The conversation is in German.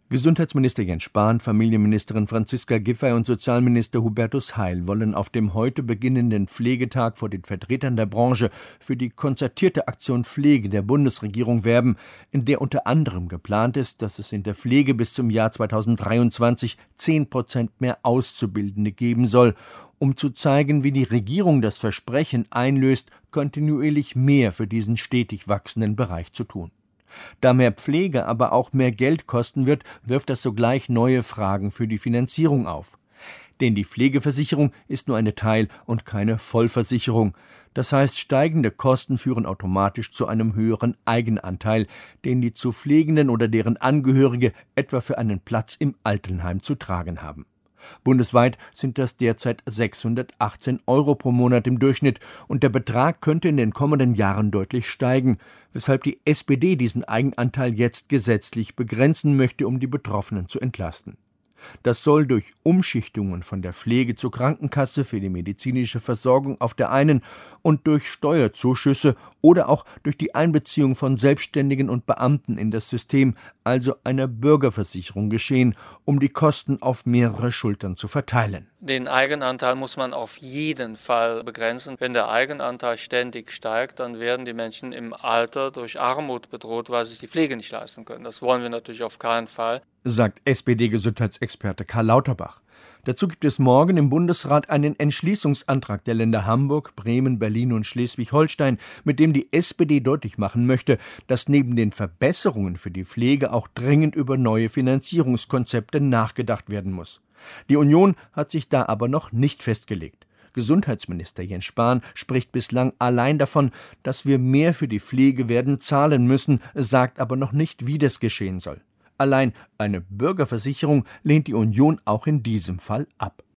Gesundheitsminister Jens Spahn, Familienministerin Franziska Giffey und Sozialminister Hubertus Heil wollen auf dem heute beginnenden Pflegetag vor den Vertretern der Branche für die konzertierte Aktion Pflege der Bundesregierung werben, in der unter anderem geplant ist, dass es in der Pflege bis zum Jahr 2023 10% mehr Auszubildende geben soll, um zu zeigen, wie die Regierung das Versprechen einlöst, kontinuierlich mehr für diesen stetig wachsenden Bereich zu tun. Da mehr Pflege aber auch mehr Geld kosten wird, wirft das sogleich neue Fragen für die Finanzierung auf. Denn die Pflegeversicherung ist nur eine Teil- und keine Vollversicherung. Das heißt, steigende Kosten führen automatisch zu einem höheren Eigenanteil, den die zu Pflegenden oder deren Angehörige etwa für einen Platz im Altenheim zu tragen haben. Bundesweit sind das derzeit 618 € pro Monat im Durchschnitt und der Betrag könnte in den kommenden Jahren deutlich steigen, weshalb die SPD diesen Eigenanteil jetzt gesetzlich begrenzen möchte, um die Betroffenen zu entlasten. Das soll durch Umschichtungen von der Pflege zur Krankenkasse für die medizinische Versorgung auf der einen und durch Steuerzuschüsse oder auch durch die Einbeziehung von Selbstständigen und Beamten in das System, also einer Bürgerversicherung, geschehen, um die Kosten auf mehrere Schultern zu verteilen. Den Eigenanteil muss man auf jeden Fall begrenzen. Wenn der Eigenanteil ständig steigt, dann werden die Menschen im Alter durch Armut bedroht, weil sie sich die Pflege nicht leisten können. Das wollen wir natürlich auf keinen Fall, sagt SPD-Gesundheitsexperte Karl Lauterbach. Dazu gibt es morgen im Bundesrat einen Entschließungsantrag der Länder Hamburg, Bremen, Berlin und Schleswig-Holstein, mit dem die SPD deutlich machen möchte, dass neben den Verbesserungen für die Pflege auch dringend über neue Finanzierungskonzepte nachgedacht werden muss. Die Union hat sich da aber noch nicht festgelegt. Gesundheitsminister Jens Spahn spricht bislang allein davon, dass wir mehr für die Pflege werden zahlen müssen, sagt aber noch nicht, wie das geschehen soll. Allein eine Bürgerversicherung lehnt die Union auch in diesem Fall ab.